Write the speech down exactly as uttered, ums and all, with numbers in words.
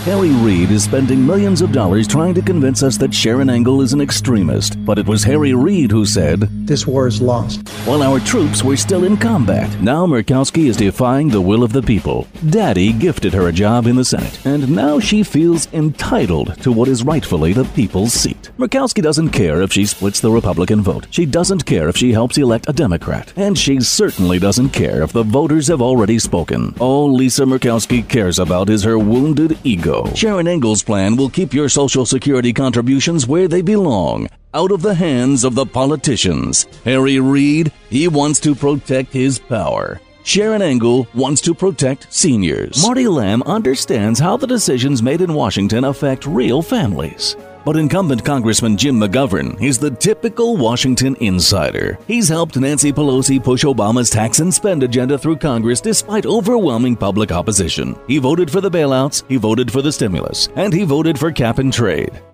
Harry Reid is spending millions of dollars trying to convince us that Sharon Engel is an extremist, but it was Harry Reid who said, "This war is lost." While our troops were still in combat. Now Murkowski is defying the will of the people. Daddy gifted her a job in the Senate, and now she feels entitled to what is rightfully the people's seat. Murkowski doesn't care if she splits the Republican vote. She doesn't care if she helps elect a Democrat. And she certainly doesn't care if the voters have already spoken. All Lisa Murkowski cares about is her wounded ego. Sharon Engel's plan will keep your Social Security contributions where they belong, out of the hands of the politicians. Harry Reid, he wants to protect his power. Sharon Engel wants to protect seniors. Marty Lamb understands how the decisions made in Washington affect real families. But incumbent Congressman Jim McGovern is the typical Washington insider. He's helped Nancy Pelosi push Obama's tax and spend agenda through Congress despite overwhelming public opposition. He voted for the bailouts, he voted for the stimulus, and he voted for cap and trade.